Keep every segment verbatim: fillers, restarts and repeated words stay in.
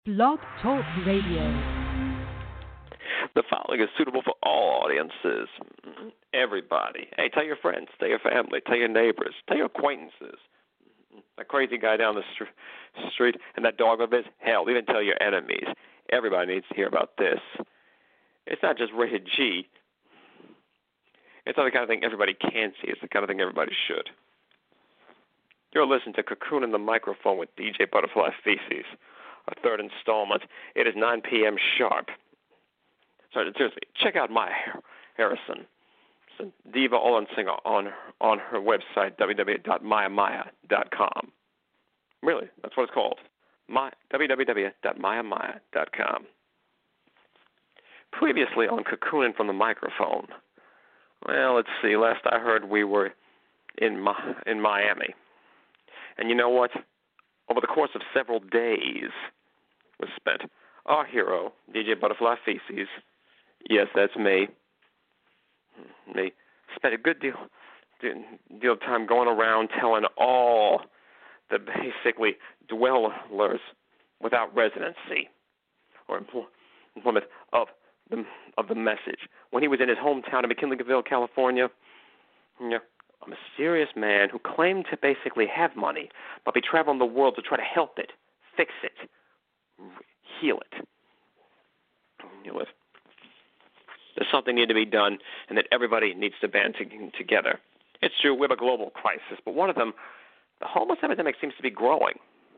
Blog Talk Radio. The following is suitable for all audiences. Everybody. Hey, tell your friends, tell your family, tell your neighbors, tell your acquaintances. That crazy guy down the str- street and that dog of his, hell, even tell your enemies. Everybody needs to hear about this. It's not just rated G. It's not the kind of thing everybody can see. It's the kind of thing everybody should. You're listening to Cocoon in the Microphone with D J Butterfly Feces, a third installment. It is nine p.m. sharp. Sorry, seriously, check out Maya Harrison, diva all singer on on her website, w w w dot maya maya dot com. Really, that's what it's called. My, w w w dot maya maya dot com. Previously on Cocooning from the Microphone. Well, let's see. Last I heard, we were in in Miami. And you know what? Over the course of several days was spent. Our hero, D J Butterfly Feces, yes, that's me, me, spent a good deal, deal of time going around telling all the basically dwellers without residency or employment of the, of the message. When he was in his hometown of McKinleyville, California, you know, a mysterious man who claimed to basically have money, but be traveling the world to try to help it, fix it, heal it. You know, there's something need to be done, and that everybody needs to band to- together. It's true, we have a global crisis, but one of them, the homeless epidemic seems to be growing.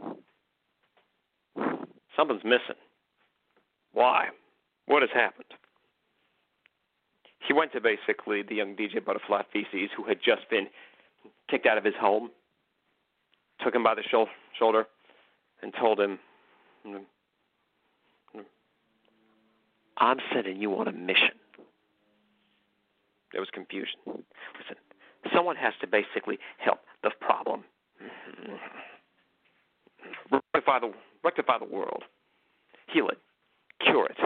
Something's missing. Why? What has happened? He went to basically the young D J Butterfly Feces, who had just been kicked out of his home, took him by the shul- shoulder, and told him, I'm sending you on a mission. There was confusion. Listen, someone has to basically help the problem. Rectify the, rectify the world. Heal it. Cure it.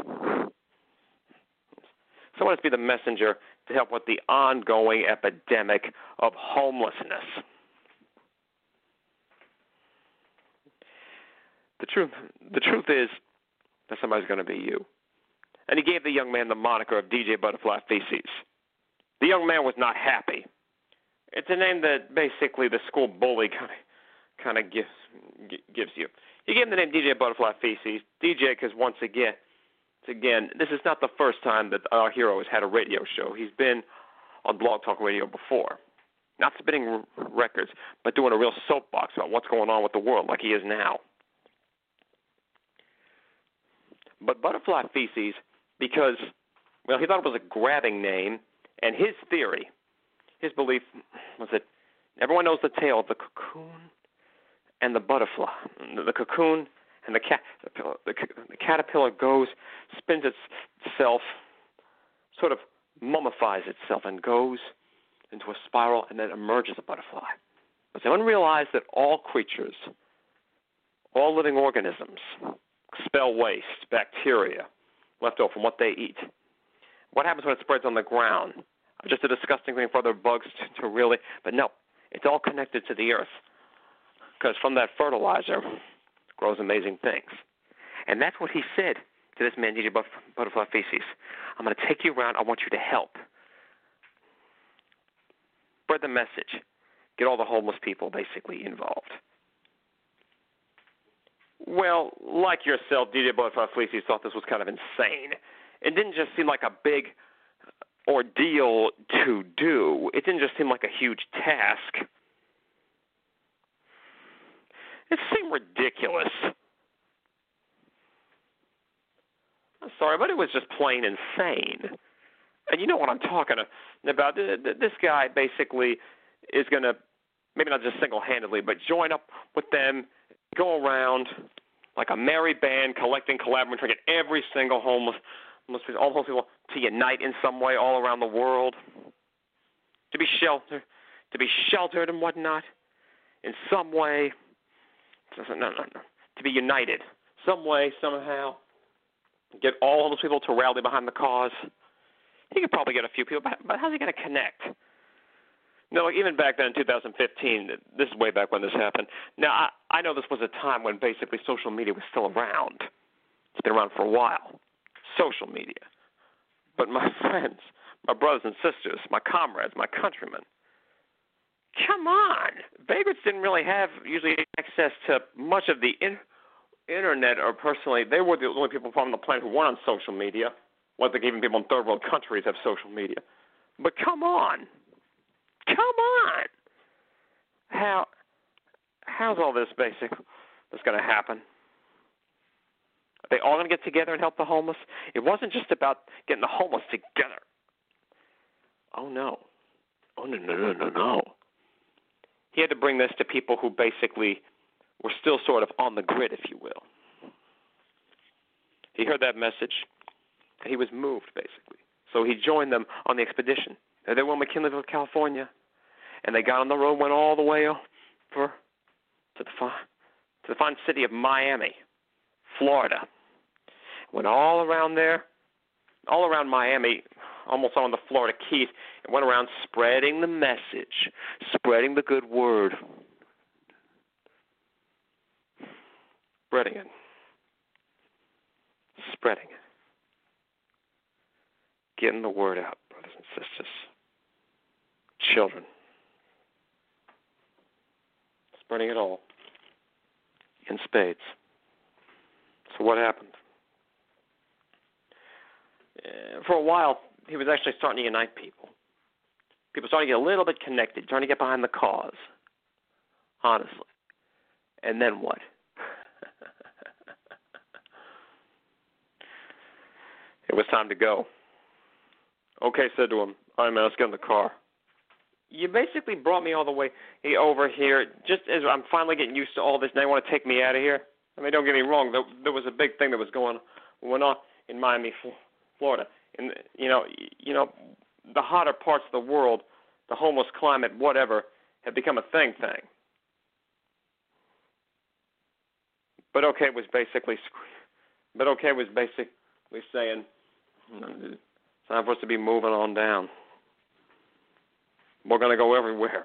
Someone has to be the messenger to help with the ongoing epidemic of homelessness. The truth, the truth is that somebody's going to be you. And he gave the young man the moniker of D J Butterfly Feces. The young man was not happy. It's a name that basically the school bully kind of, kind of gives, gives you. He gave him the name D J Butterfly Feces. D J because once again, Again, this is not the first time that our hero has had a radio show. He's been on Blog Talk Radio before. Not spinning r- records, but doing a real soapbox about what's going on with the world like he is now. But Butterfly Feces, because, well, he thought it was a grabbing name, and his theory, his belief was that everyone knows the tale of the cocoon and the butterfly. The cocoon and the, cat, the, the caterpillar goes, spins itself, sort of mummifies itself, and goes into a spiral, and then emerges a butterfly. But they unrealized that all creatures, all living organisms, expel waste, bacteria, left over from what they eat. What happens when it spreads on the ground? Just a disgusting thing for other bugs to, to really, but no, it's all connected to the earth. Because from that fertilizer grows amazing things. And that's what he said to this man, D J Butterfly Feces. I'm going to take you around. I want you to help. Spread the message. Get all the homeless people basically involved. Well, like yourself, D J Butterfly Feces thought this was kind of insane. It didn't just seem like a big ordeal to do. It didn't just seem like a huge task. It seemed ridiculous. I'm sorry, but it was just plain insane. And you know what I'm talking about. This guy basically is going to, maybe not just single-handedly, but join up with them, go around like a merry band, collecting, collaborating, trying to get every single homeless, homeless people, all homeless people to unite in some way all around the world, to be sheltered, to be sheltered and whatnot in some way. No, no, no. To be united some way, somehow. Get all those people to rally behind the cause. He could probably get a few people, but, but how's he going to connect? No, like even back then in two thousand fifteen, this is way back when this happened. Now, I, I know this was a time when basically social media was still around. It's been around for a while. Social media. But my friends, my brothers and sisters, my comrades, my countrymen, come on. Vagrants didn't really have usually access to much of the in- internet, or personally, they were the only people on the planet who weren't on social media. What like even people in third world countries have social media. But come on. Come on. How how's all this basic that's going to happen? Are they all going to get together and help the homeless? It wasn't just about getting the homeless together. Oh, no. Oh, no, no, no, no, no. He had to bring this to people who basically were still sort of on the grid, if you will. He heard that message, and he was moved, basically. So he joined them on the expedition. They were in McKinleyville, California, and they got on the road, went all the way over to the fine, to the fine city of Miami, Florida. Went all around there, all around Miami, almost on the Florida Keys, and went around spreading the message, spreading the good word, spreading it, spreading it, getting the word out, brothers and sisters, children, spreading it all in spades. So what happened? Uh, for a while, he was actually starting to unite people. People starting to get a little bit connected, starting to get behind the cause, honestly. And then what? It was time to go. Okay, said to him, all right, man, let's get in the car. You basically brought me all the way over here just as I'm finally getting used to all this, and they want to take me out of here. I mean, don't get me wrong. There, there was a big thing that was going went on in Miami, Florida. And, you know, you know, the hotter parts of the world, the homeless climate, whatever, had become a thing thing. But okay was basically, but okay was basically saying, it's time for us to be moving on down. We're going to go everywhere.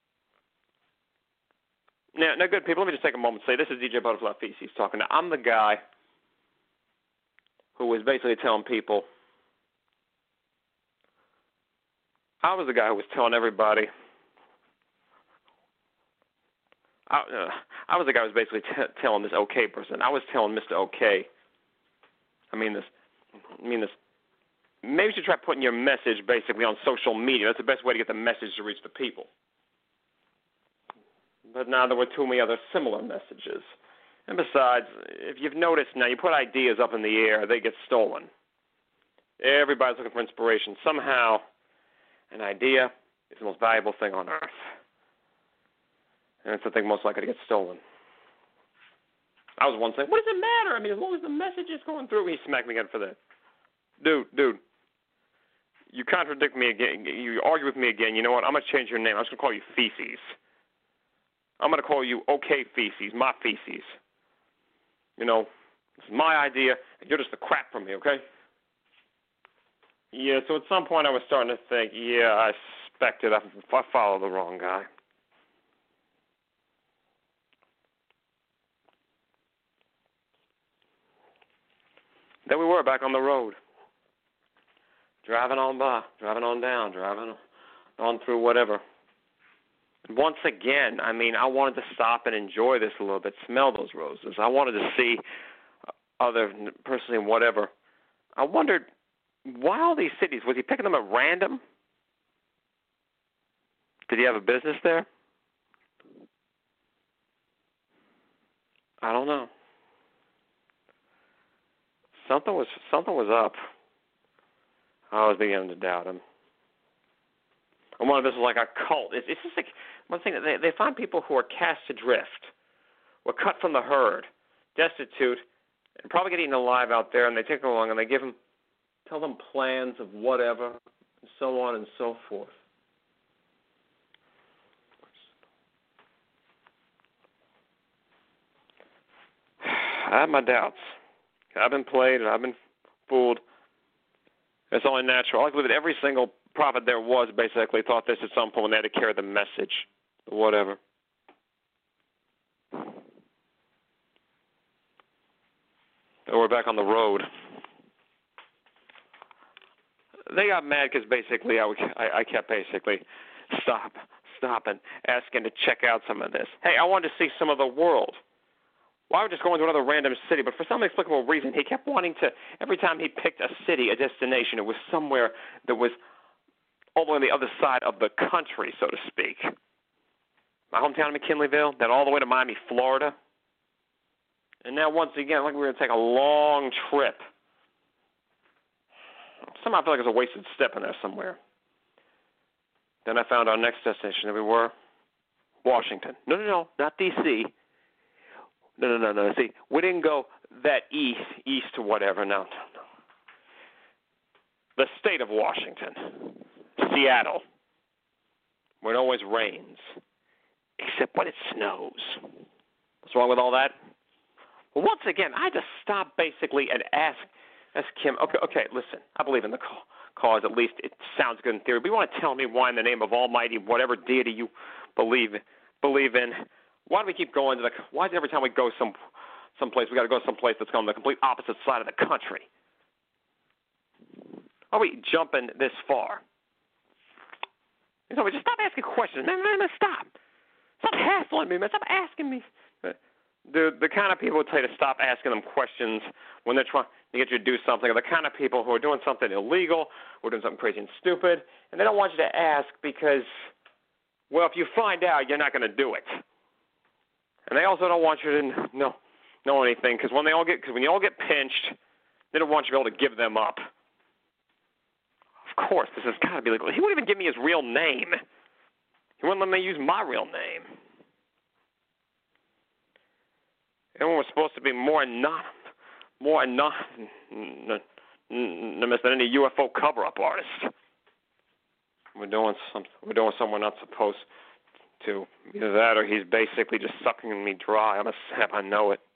Now, now, good people, let me just take a moment and say, this is D J Butterfly Feces talking. Now, I'm the guy who was basically telling people, I was the guy who was telling everybody, I, uh, I was the guy who was basically t- telling this okay person. I was telling Mister Okay, I mean this, I mean this, maybe you should try putting your message basically on social media. That's the best way to get the message to reach the people. But now there were too many other similar messages. And besides, if you've noticed now, you put ideas up in the air, they get stolen. Everybody's looking for inspiration. Somehow, an idea is the most valuable thing on earth. And it's the thing most likely to get stolen. I was once saying, what does it matter? I mean, as long as the message is going through, he smacked me again for that. Dude, dude, you contradict me again. You argue with me again. You know what? I'm going to change your name. I'm just going to call you Feces. I'm going to call you Okay Feces, my feces. You know, it's my idea, and you're just the crap from me, okay? Yeah, so at some point I was starting to think, yeah, I suspected I, I followed the wrong guy. Then we were back on the road, driving on by, driving on down, driving on through whatever. Once again, I mean, I wanted to stop and enjoy this a little bit, smell those roses. I wanted to see other personally and whatever. I wondered, why all these cities? Was he picking them at random? Did he have a business there? I don't know. Something was something was up. I was beginning to doubt him. And one of this is like a cult. It's, it's just like one thing that they, they find people who are cast adrift, were cut from the herd, destitute, and probably get eaten alive out there, and they take them along and they give them, tell them plans of whatever, and so on and so forth. I have my doubts. I've been played and I've been fooled. It's only natural. I believe that every single prophet there was basically thought this at some point when they had to carry the message, whatever. we're back on the road. They got mad because basically I, I, I kept basically stop, stop and asking to check out some of this. Hey, I wanted to see some of the world. Well, I would just go into another random city, but for some inexplicable reason, he kept wanting to, every time he picked a city, a destination, it was somewhere that was all the way on the other side of the country, so to speak. My hometown of McKinleyville, then all the way to Miami, Florida. And now once again, like we were going to take a long trip. Somehow I feel like there's a wasted step in there somewhere. Then I found our next destination, and we were Washington. No, no, no, not D C No, no, no, no. See, we didn't go that east, east to whatever. No, no, no. The state of Washington, Seattle, where it always rains, except when it snows. What's wrong with all that? Well, once again, I just stopped basically and asked, asked Kim, okay, okay, listen, I believe in the cause. At least it sounds good in theory. But you want to tell me why in the name of Almighty, whatever deity you believe believe in, why do we keep going to the, why is it every time we go some someplace, we got to go someplace that's on the complete opposite side of the country? Why are we jumping this far? You know, just stop asking questions. Man, man, man, stop. Stop hassling me, man. Stop asking me. The the kind of people who tell you to stop asking them questions when they're trying to get you to do something are the kind of people who are doing something illegal, who are doing something crazy and stupid, and they don't want you to ask because, well, if you find out, you're not going to do it. And they also don't want you to know know anything because when they all get because when you all get pinched, they don't want you to be able to give them up. Of course, this has got to be legal. He wouldn't even give me his real name. He wouldn't let me use my real name. Everyone was supposed to be more anonymous, more anonymous than any U F O cover-up artist. We're doing some, we're doing something we're not supposed to. Either that, or he's basically just sucking me dry. I'm a sap. I know it.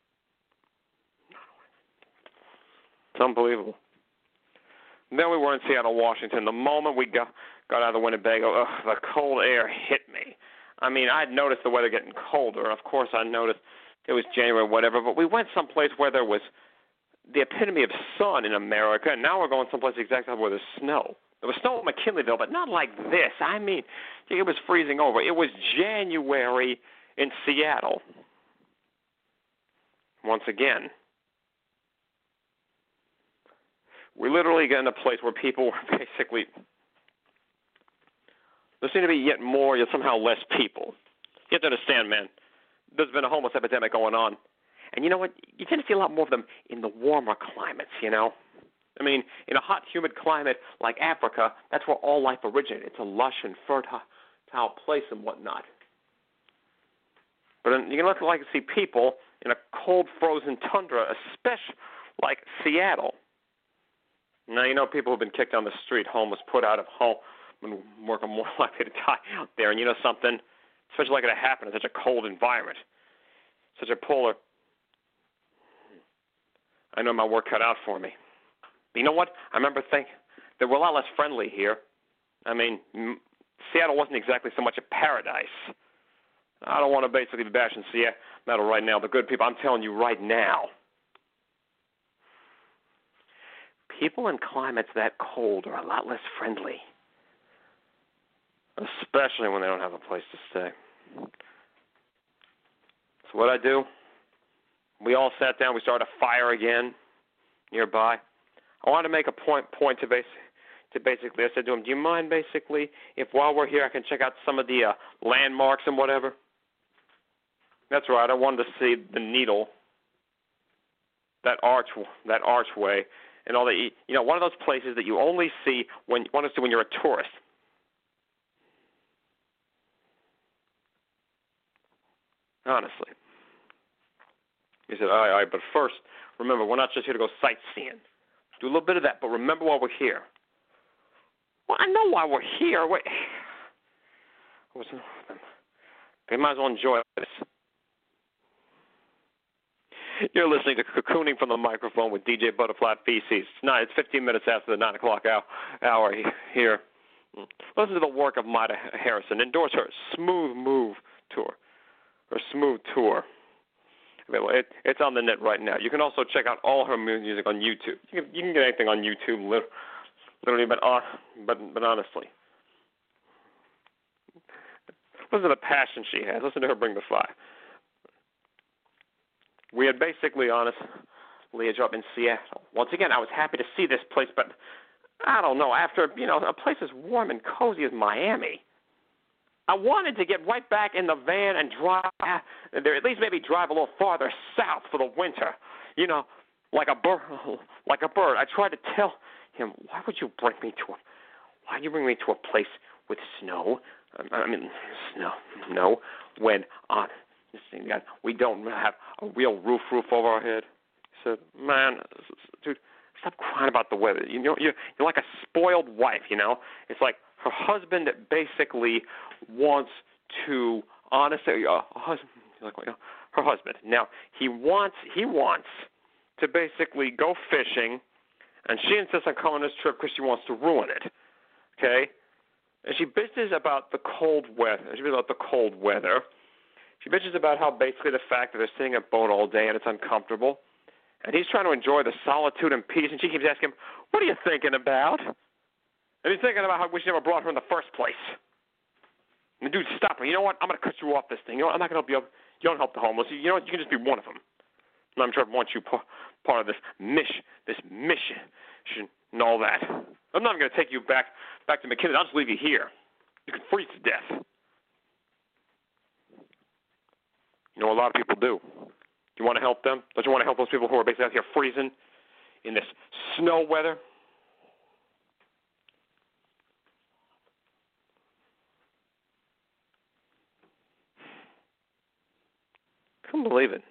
It's unbelievable. And then we were in Seattle, Washington. The moment we got got out of the Winnebago, ugh, the cold air hit me. I mean, I'd noticed the weather getting colder. Of course, I noticed it was January or whatever, but we went someplace where there was the epitome of sun in America, and now we're going someplace exactly where there's snow. There was snow in McKinleyville, but not like this. I mean, it was freezing over. It was January in Seattle. Once again, we literally got in a place where people were basically, there seemed to be yet more, yet somehow less people. You have to understand, man, there's been a homeless epidemic going on. And you know what? You tend to see a lot more of them in the warmer climates, you know? I mean, in a hot, humid climate like Africa, that's where all life originated. It's a lush and fertile place and whatnot. But you can look like see people in a cold, frozen tundra, especially like Seattle. Now, you know, people who've been kicked on the street, homeless, put out of home, and work are more likely to die out there. And you know something? Especially like it happened in such a cold environment, such a polar. I know my work cut out for me. But you know what? I remember thinking that we're a lot less friendly here. I mean, Seattle wasn't exactly so much a paradise. I don't want to basically be bashing Seattle right now. The good people, I'm telling you right now, people in climates that cold are a lot less friendly, especially when they don't have a place to stay. So what I do, we all sat down. We started a fire again nearby. I wanted to make a point point to base to basically. I said to him, "Do you mind basically if while we're here I can check out some of the uh, landmarks and whatever?" That's right. I wanted to see the Needle, that arch, that archway, and all that. You know, one of those places that you only see when you want to see when you're a tourist. Honestly. He said, all right, all right, but first, remember, we're not just here to go sightseeing. Do a little bit of that, but remember why we're here. Well, I know why we're here. Wait. They might as well enjoy this. You're listening to Cocooning from the Microphone with D J Butterfly Feces. It's, nine, it's fifteen minutes after the nine o'clock hour here. Listen to the work of Maida Harrison. Endorse her Smooth Move tour. Her Smooth tour. It, it's on the net right now. You can also check out all her music on YouTube. You can, you can get anything on YouTube, literally, but uh, but but honestly, listen to the passion she has. Listen to her bring the fire. We had basically, honestly, a job in Seattle. Once again, I was happy to see this place, but I don't know. After, you know, a place as warm and cozy as Miami, I wanted to get right back in the van and drive there, at least maybe drive a little farther south for the winter. You know, like a bird. Like a bird. I tried to tell him, why would you bring me to a, why you bring me to a place with snow? I mean, snow, no, when on this thing, we don't have a real roof roof over our head. He said, man, dude, stop crying about the weather. You know, you're, you're like a spoiled wife. You know, it's like her husband basically wants to honestly, uh, husband, like, you know, her husband. Now he wants he wants to basically go fishing, and she insists on coming on this trip because she wants to ruin it. Okay, and she bitches about the cold weather. She bitches about the cold weather. She bitches about how basically the fact that they're sitting at a boat all day and it's uncomfortable, and he's trying to enjoy the solitude and peace, and she keeps asking him, "What are you thinking about?" And he's thinking about how we should never brought her in the first place. And the dude, stop her. You know what? I'm going to cut you off this thing. You know what? I'm not going to help you up. You don't help the homeless. You know what? You can just be one of them. And I'm sure I want you part of this mission, this mission, and all that. I'm not going to take you back back to McKinney. I'll just leave you here. You can freeze to death. You know, a lot of people do. You want to help them? Don't you want to help those people who are basically out here freezing in this snow weather? Couldn't believe it.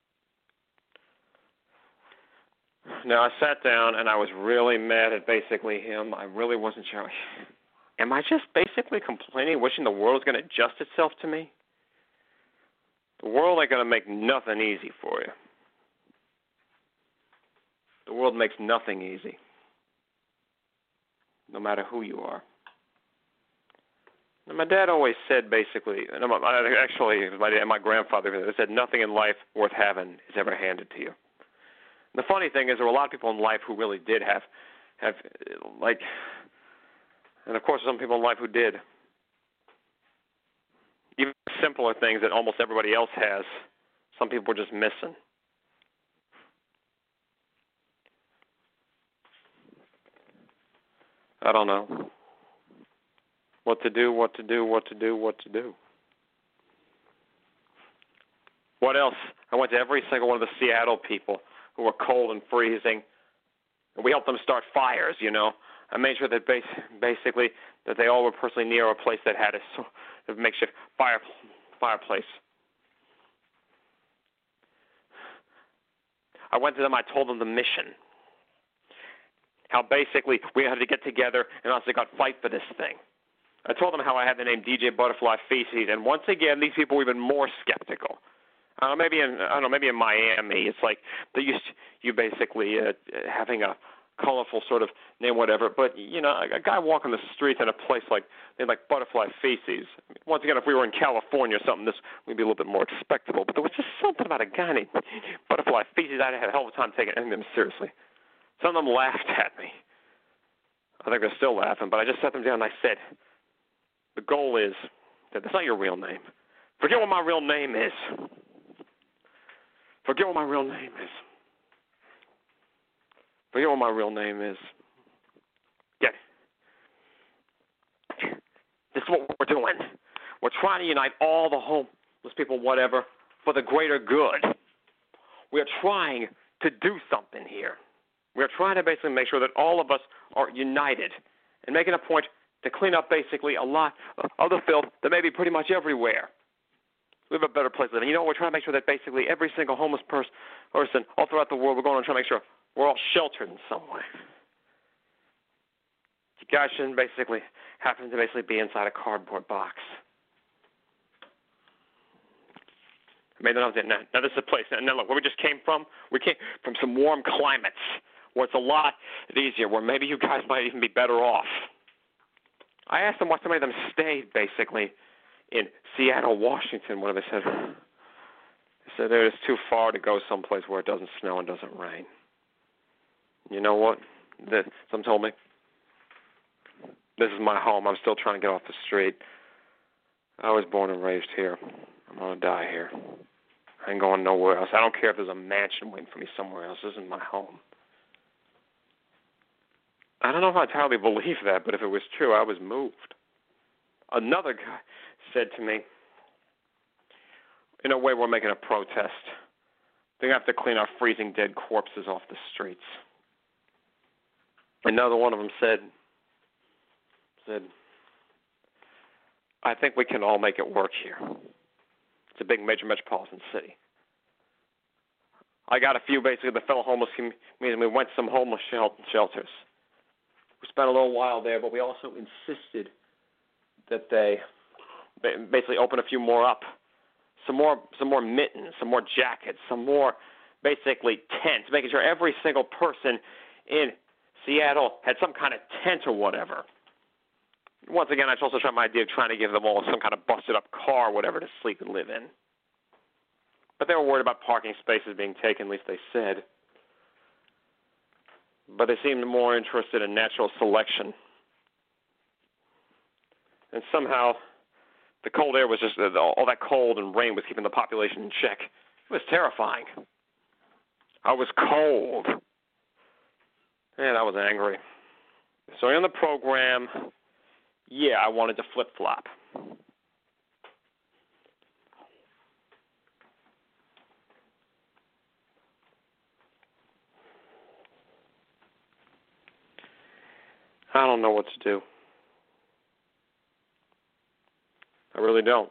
Now, I sat down, and I was really mad at basically him. I really wasn't sure. Am I just basically complaining, wishing the world was going to adjust itself to me? The world ain't going to make nothing easy for you. The world makes nothing easy, no matter who you are. And my dad always said basically, and actually my dad, my grandfather said, nothing in life worth having is ever handed to you. And the funny thing is there were a lot of people in life who really did have, have like, and of course some people in life who did. Even simpler things that almost everybody else has, some people were just missing. I don't know. What to do, what to do, what to do, what to do. What else? I went to every single one of the Seattle people who were cold and freezing, and we helped them start fires, you know. I made sure that bas- basically that they all were personally near a place that had a, sort of makeshift fire fireplace. I went to them, I told them the mission. How basically we had to get together and honestly got fight for this thing. I told them how I had the name D J Butterfly Feces, and once again, these people were even more skeptical. Uh, maybe in I don't know, maybe in Miami, it's like they used you basically uh, having a colorful sort of name, whatever. But you know, a, a guy walking the streets in a place like they like Butterfly Feces. I mean, once again, if we were in California or something, this would be a little bit more respectable. But there was just something about a guy named Butterfly Feces. I had a hell of a time taking anything seriously. Some of them laughed at me. I think they're still laughing. But I just sat them down and I said, the goal is that that's not your real name. Forget what my real name is. Forget what my real name is. Forget what my real name is. Get it. This is what we're doing. We're trying to unite all the homeless people, whatever, for the greater good. We're trying to do something here. We're trying to basically make sure that all of us are united and making a point to clean up basically a lot of the filth that may be pretty much everywhere. We have a better place to live. And you know, we're trying to make sure that basically every single homeless pers- person all throughout the world, we're going to try to make sure we're all sheltered in some way. You guys shouldn't basically happen to basically be inside a cardboard box. I mean, now, now this is a place. Now look, where we just came from, we came from some warm climates where it's a lot easier, where maybe you guys might even be better off. I asked them why so many of them stayed, basically, in Seattle, Washington. What have they said? They said it's too far to go someplace where it doesn't snow and doesn't rain. You know what? This, some told me, this is my home. I'm still trying to get off the street. I was born and raised here. I'm going to die here. I ain't going nowhere else. I don't care if there's a mansion waiting for me somewhere else. This is my home. I don't know if I entirely believe that, but if it was true, I was moved. Another guy said to me, in a way, we're making a protest. They have to clean our freezing dead corpses off the streets. Another one of them said, said, I think we can all make it work here. It's a big major metropolitan city. I got a few, basically, the fellow homeless community. We went to some homeless shelters. We spent a little while there, but we also insisted that they basically open a few more up. Some more, some more mittens, some more jackets, some more, basically, tents, making sure every single person in Seattle had some kind of tent or whatever. Once again, I also tried my idea of trying to give them all some kind of busted-up car or whatever to sleep and live in. But they were worried about parking spaces being taken, at least they said. But they seemed more interested in natural selection. And somehow, the cold air was just, all that cold and rain was keeping the population in check. It was terrifying. I was cold. And I was angry. So in the program, yeah, I wanted to flip-flop. I don't know what to do. I really don't.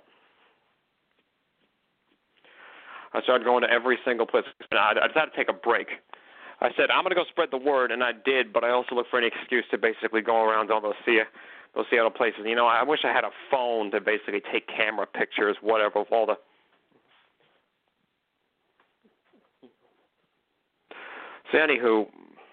I started going to every single place. I decided to take a break. I said, I'm going to go spread the word, and I did, but I also looked for any excuse to basically go around all those, Se- those Seattle places. You know, I wish I had a phone to basically take camera pictures, whatever, of all the... So, anywho...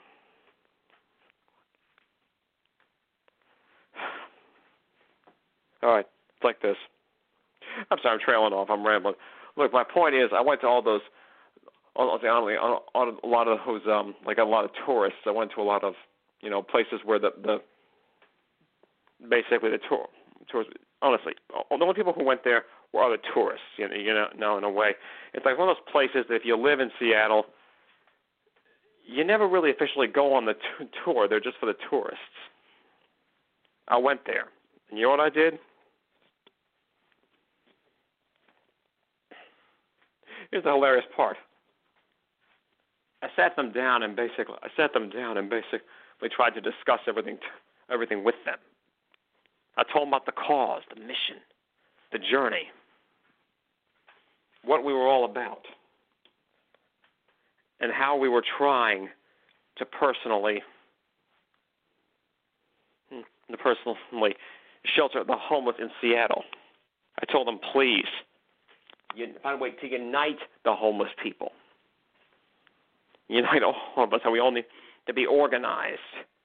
All right, it's like this. I'm sorry, I'm trailing off. I'm rambling. Look, my point is, I went to all those, I'll say honestly, a lot of those, um, like a lot of tourists. I went to a lot of, you know, places where the, the basically the tour, tours. Honestly, the only people who went there were other tourists. You know, you know, in a way, it's like one of those places that if you live in Seattle, you never really officially go on the t- tour. They're just for the tourists. I went there, and you know what I did? Here's the hilarious part. I sat them down and basically, I sat them down and basically tried to discuss everything, everything with them. I told them about the cause, the mission, the journey, what we were all about, and how we were trying to personally, to personally shelter the homeless in Seattle. I told them, please, find a way to unite the homeless people. Unite all of us, and we all need to be organized.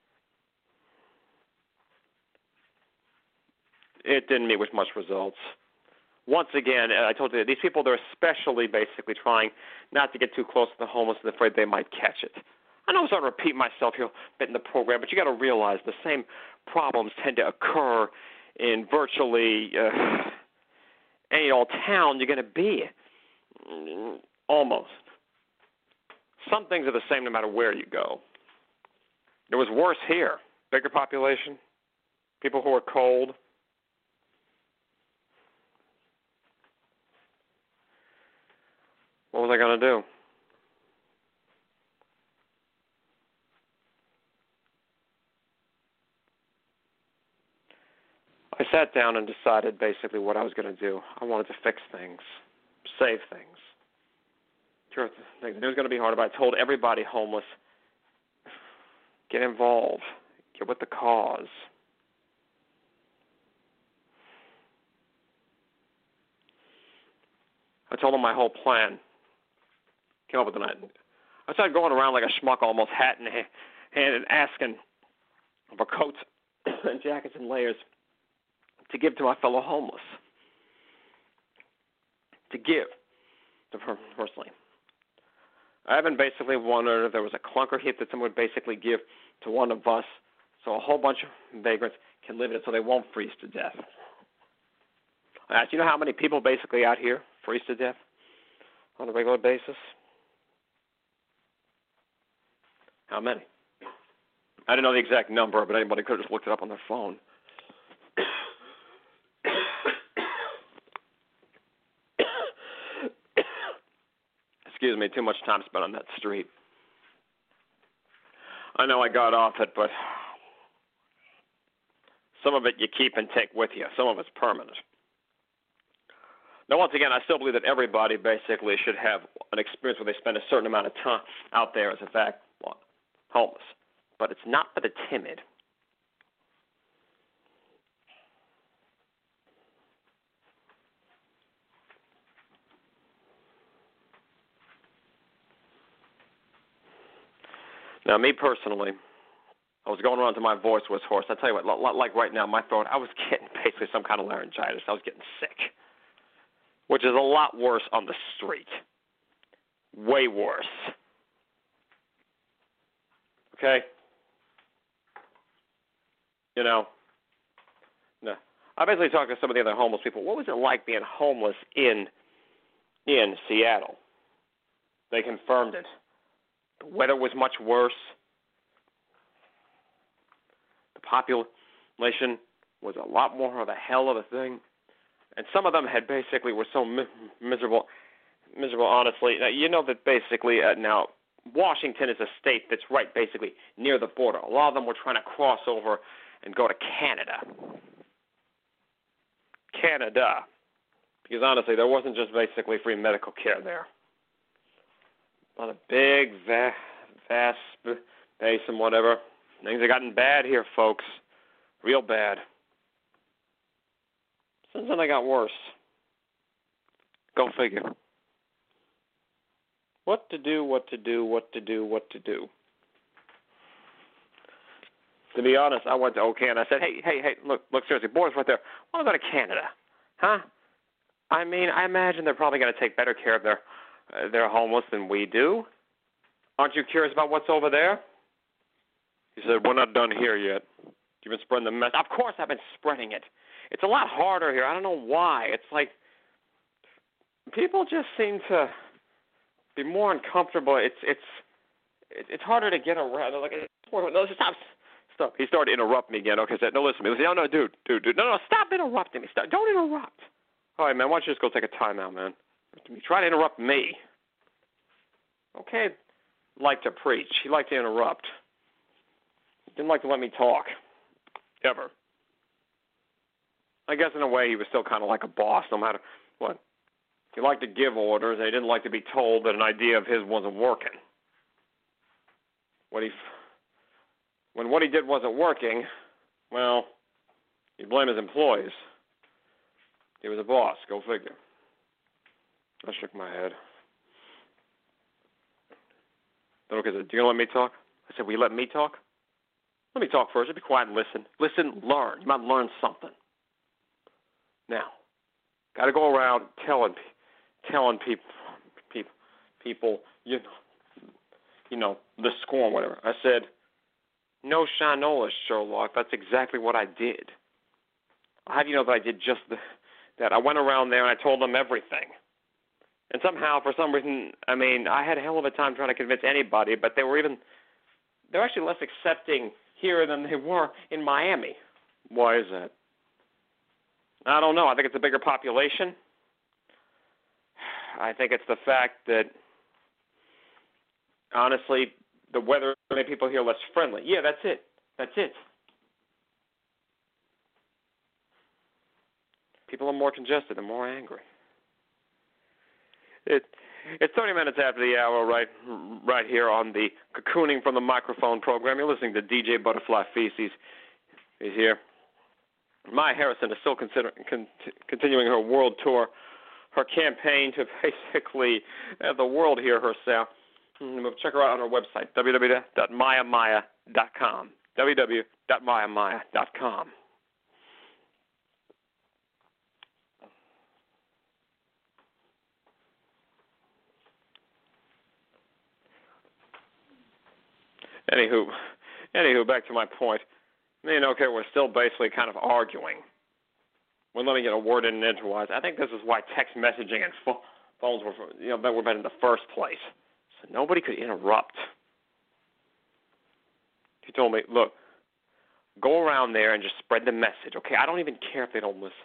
It didn't meet with much results. Once again, I told you, these people, they're especially basically trying not to get too close to the homeless and afraid they might catch it. I know I'm starting to repeat myself here a bit in the program, but you got to realize the same problems tend to occur in virtually uh, any old town you're going to be. Almost. Some things are the same no matter where you go. It was worse here. Bigger population, people who are cold. What was I going to do? I sat down and decided basically what I was going to do. I wanted to fix things, save things. Sure, it was going to be hard, but I told everybody homeless, get involved, get with the cause. I told them my whole plan. Came up with the night. I started going around like a schmuck, almost hat in hand, and asking for coats and jackets and layers to give to my fellow homeless. To give. personally. I haven't basically wondered if there was a clunker heap that someone would basically give to one of us so a whole bunch of vagrants can live in it so they won't freeze to death. Uh, do you know how many people basically out here freeze to death on a regular basis? How many? I didn't know the exact number, but anybody could have just looked it up on their phone. Excuse me, too much time spent on that street. I know I got off it, but some of it you keep and take with you. Some of it's permanent. Now, once again, I still believe that everybody basically should have an experience where they spend a certain amount of time out there as a fact well, homeless. But it's not for the timid. Now, me personally, I was going around until my voice was hoarse. I tell you what, like right now, my throat, I was getting basically some kind of laryngitis. I was getting sick, which is a lot worse on the street. Way worse. Okay? You know, no. I basically talked to some of the other homeless people. What was it like being homeless in in Seattle? They confirmed it. The weather was much worse. The population was a lot more of a hell of a thing. And some of them had basically were so mi- miserable, miserable, honestly. Now, you know that basically uh, now Washington is a state that's right basically near the border. A lot of them were trying to cross over and go to Canada. Canada. Because honestly, there wasn't just basically free medical care there. On a big, va- vast base and whatever. Things have gotten bad here, folks. Real bad. Since then, they got worse. Go figure. What to do, what to do, what to do, what to do. To be honest, I went to OK and I said, hey, hey, hey, look, look, seriously, boys right there, I want to go to Canada. Huh? I mean, I imagine they're probably going to take better care of their Uh, they're homeless than we do. Aren't you curious about what's over there? He said, we're not done here yet. You've been spreading the mess. Of course I've been spreading it. It's a lot harder here. I don't know why. It's like people just seem to be more uncomfortable. It's it's it's harder to get around. They're like, no, stop, stop. He started to interrupt me again. Okay, I said, no, listen to me. He said, no, no, dude, dude, dude. No, no, stop interrupting me. Stop. Don't interrupt. All right, man, why don't you just go take a timeout, man? You try to interrupt me. Okay, liked to preach. He liked to interrupt. Didn't like to let me talk. Ever. I guess in a way he was still kind of like a boss, no matter what. He liked to give orders, and he didn't like to be told that an idea of his wasn't working. What he, when what he did wasn't working, well, you blame his employees. He was a boss. Go figure. I shook my head. Then okay, said, do you want to let me talk? I said, will you let me talk? Let me talk first. Just be quiet and listen. Listen, learn. You might learn something. Now, got to go around telling, telling people, people, people, you know, you know, the scorn, whatever. I said, no Shinola, Sherlock. That's exactly what I did. How do you know that I did just the, that? I went around there and I told them everything. And somehow, for some reason, I mean, I had a hell of a time trying to convince anybody, but they were even, they're actually less accepting here than they were in Miami. Why is that? I don't know. I think it's a bigger population. I think it's the fact that, honestly, the weather made people here less friendly. Yeah, that's it. That's it. People are more congested and more angry. It, it's thirty minutes after the hour, right right here on the Cocooning from the Microphone program. You're listening to D J Butterfly Feces. He's here. Maya Harrison is still consider, con, continuing her world tour, her campaign to basically have the world hear her sound. Check her out on her website, w w w dot maya maya dot com. w w w dot maya maya dot com. Anywho, anywho, back to my point. I mean, okay, we're still basically kind of arguing. We're letting get a word in edgewise. I think this is why text messaging and pho- phones were, you know, were better in the first place. So nobody could interrupt. He told me, look, go around there and just spread the message, okay? I don't even care if they don't listen.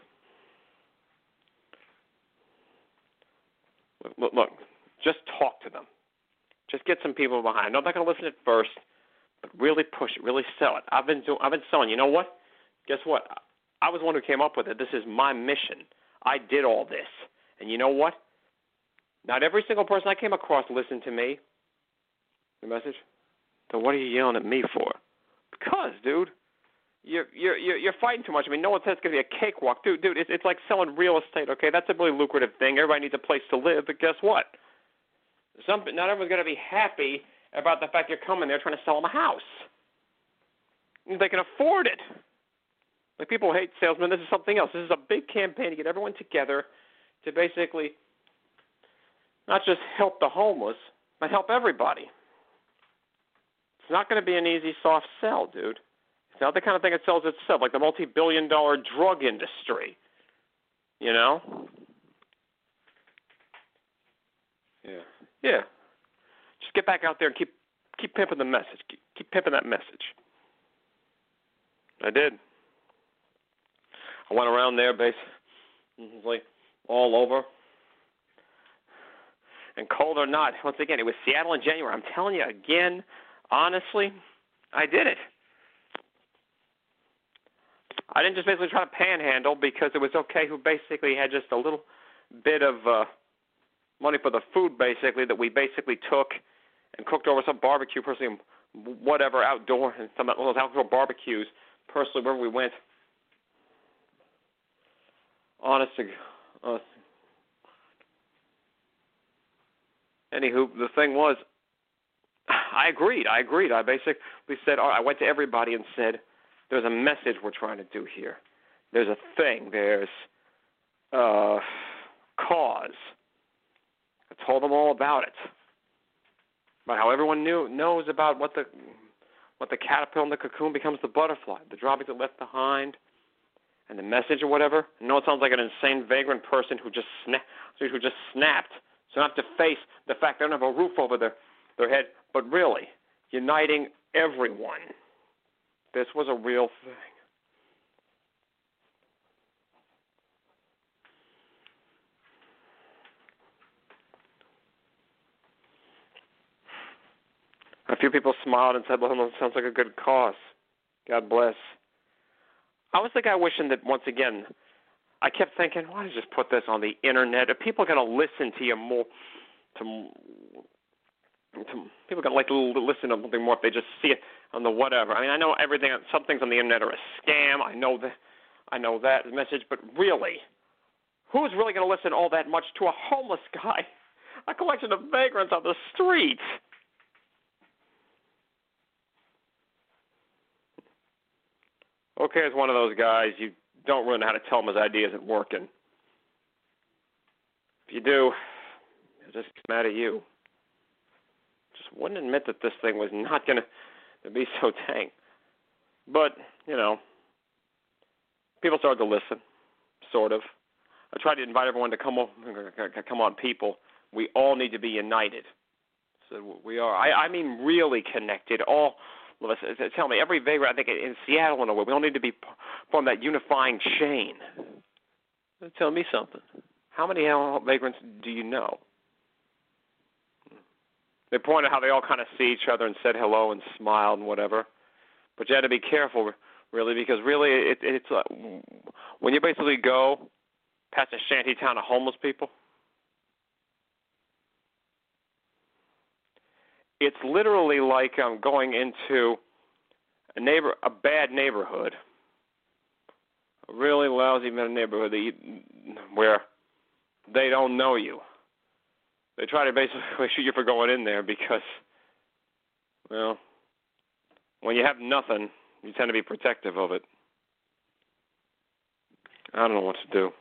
Look, look, look just talk to them. Just get some people behind. I'm not going to listen at first, but really push it, really sell it. I've been doing, I've been selling. You know what? Guess what? I was the one who came up with it. This is my mission. I did all this. And you know what? Not every single person I came across listened to me. The message? So what are you yelling at me for? Because, dude, you're you're you're fighting too much. I mean, no one says it's going to be a cakewalk. Dude, dude, it's, it's like selling real estate, okay? That's a really lucrative thing. Everybody needs a place to live, but guess what? Some, not everyone's going to be happy about the fact you're coming there trying to sell them a house. They can afford it. Like, people hate salesmen. This is something else. This is a big campaign to get everyone together to basically not just help the homeless, but help everybody. It's not going to be an easy, soft sell, dude. It's not the kind of thing that sells itself, like the multi-billion dollar drug industry. You know? Yeah. Yeah. Just get back out there and keep keep pimping the message. Keep, keep pimping that message. I did. I went around there basically all over. And cold or not, once again, it was Seattle in January. I'm telling you again, honestly, I did it. I didn't just basically try to panhandle because it was okay who basically had just a little bit of uh, money for the food, basically, that we basically took and cooked over some barbecue, personally, whatever, outdoor, and some of those outdoor barbecues, personally, wherever we went. Honest to honest. Anywho, the thing was, I agreed. I agreed. I basically said, I went to everybody and said, there's a message we're trying to do here. There's a thing. There's a cause. I told them all about it. About how everyone knew knows about what the what the caterpillar and the cocoon becomes the butterfly, the droppings are left behind, and the message or whatever. I know it sounds like an insane vagrant person who just sna- who just snapped. So not to face the fact they don't have a roof over their, their head, but really uniting everyone. This was a real thing. A few people smiled and said, well, it sounds like a good cause. God bless. I was the guy wishing that, once again, I kept thinking, why don't you just put this on the internet? Are people going to listen to you more? To, to People are going to like to listen to something more if they just see it on the whatever. I mean, I know everything. Some things on the internet are a scam. I know that. I know that message. But really, who's really going to listen all that much to a homeless guy, a collection of vagrants on the street? Okay, as one of those guys, you don't really know how to tell him his idea isn't working. If you do, he'll just get mad at you. Just wouldn't admit that this thing was not going to be so dang. But, you know, people started to listen, sort of. I tried to invite everyone to come on, come on, people. We all need to be united. So we are, I, I mean really connected, all Listen, tell me, every vagrant, I think in Seattle in a way, we all need to be form that unifying chain. Tell me something. How many vagrants do you know? They pointed how they all kind of see each other and said hello and smiled and whatever. But you had to be careful, really, because really it, it's uh, when you basically go past a shanty town of homeless people, it's literally like um, going into a neighbor, a bad neighborhood, a really lousy neighborhood that you, where they don't know you. They try to basically shoot you for going in there because, well, when you have nothing, you tend to be protective of it. I don't know what to do.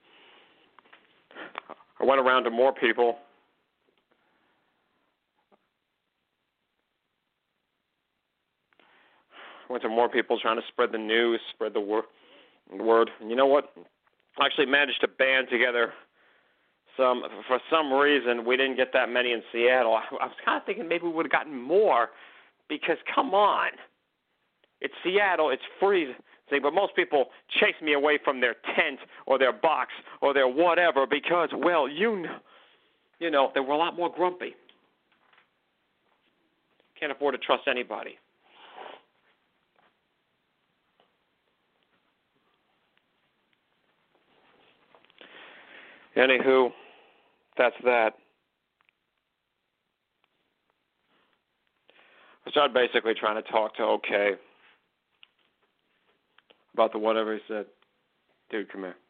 I went around to more people. Going to more people trying to spread the news, spread the wor- word. And you know what? I actually managed to band together some. For some reason, we didn't get that many in Seattle. I, I was kind of thinking maybe we would have gotten more because, come on. It's Seattle. It's freezing. But most people chase me away from their tent or their box or their whatever because, well, you know, you know, they were a lot more grumpy. Can't afford to trust anybody. Anywho, that's that. I started basically trying to talk to OK about the whatever he said. Dude, come here.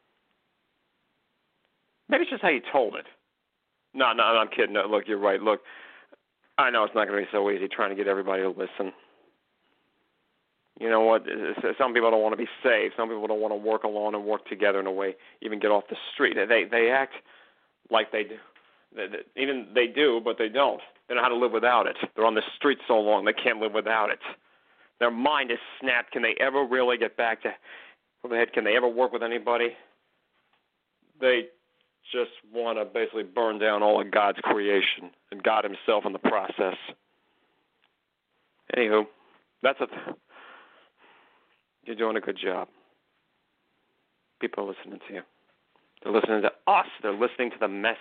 Maybe it's just how you told it. No, no, I'm kidding. No, look, you're right. Look, I know it's not going to be so easy trying to get everybody to listen. You know what? Some people don't want to be saved. Some people don't want to work alone and work together in a way, even get off the street. They they act like they do. They, they, even they do, but they don't. They know how to live without it. They're on the street so long they can't live without it. Their mind is snapped. Can they ever really get back to the head? Can they ever work with anybody? They just want to basically burn down all of God's creation and God himself in the process. Anywho, that's a... Th- You're doing a good job. People are listening to you. They're listening to us. They're listening to the message.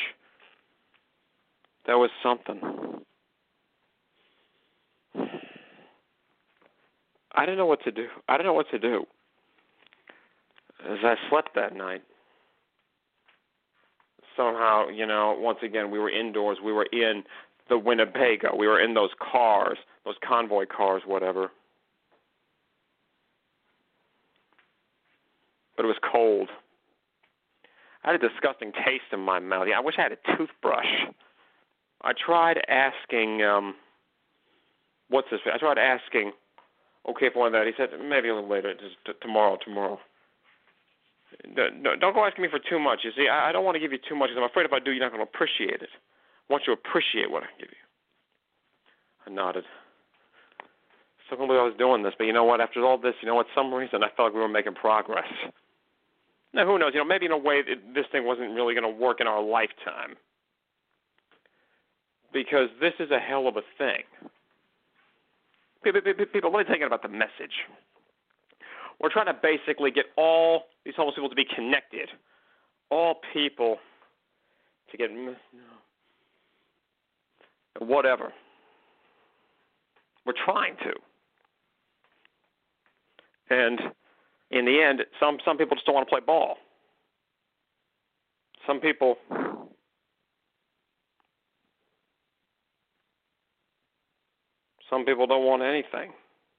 That was something. I didn't know what to do. I didn't know what to do. As I slept that night, somehow, you know, once again, we were indoors. We were in the Winnebago. We were in those cars, those convoy cars, whatever. But it was cold. I had a disgusting taste in my mouth. Yeah, I wish I had a toothbrush. I tried asking, um, what's this? I tried asking, okay, for that. He said, maybe a little later, just t- tomorrow, tomorrow. No, don't go asking me for too much. You see, I don't want to give you too much because I'm afraid if I do, you're not going to appreciate it. I want you to appreciate what I give you. I nodded. So I believe I was doing this, but you know what? After all this, you know what? Some reason I felt like we were making progress. Now, who knows? You know, maybe in a way it, this thing wasn't really going to work in our lifetime. Because this is a hell of a thing. People, people really thinking about the message. We're trying to basically get all these homeless people to be connected. All people to get whatever. We're trying to. And in the end, some, some people just don't want to play ball. Some people some people don't want anything.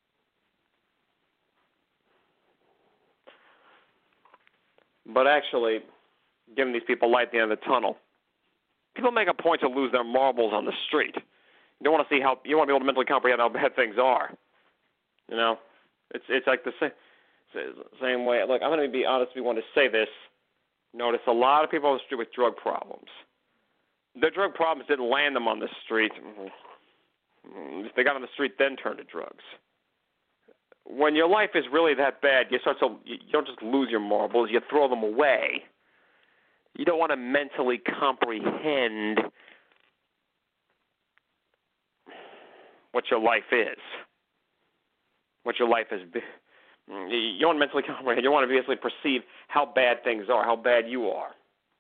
But actually, giving these people light at the end of the tunnel. People make a point to lose their marbles on the street. You don't want to see how you want to be able to mentally comprehend how bad things are. You know, it's it's like the same same way. Look, I'm going to be honest. If you want to say this, notice a lot of people on the street with drug problems. Their drug problems didn't land them on the street. If they got on the street, then turned to drugs. When your life is really that bad, you start to you don't just lose your marbles; you throw them away. You don't want to mentally comprehend what your life is, what your life has been. You don't want to mentally comprehend. You want to basically perceive how bad things are, how bad you are.